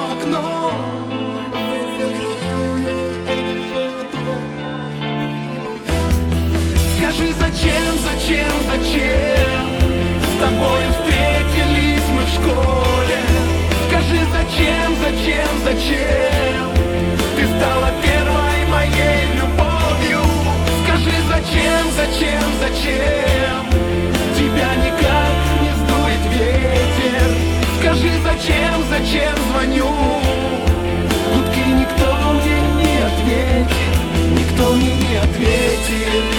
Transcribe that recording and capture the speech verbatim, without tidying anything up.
окно. Скажи, зачем, зачем, зачем с тобою встретились мы в школе? Скажи, зачем, зачем, зачем ты стала первой моей любовью? Скажи, зачем, зачем, зачем тебя никак не сдует ветер? Скажи, зачем, зачем звоню? Гудки никто мне не ответит, никто мне не ответит.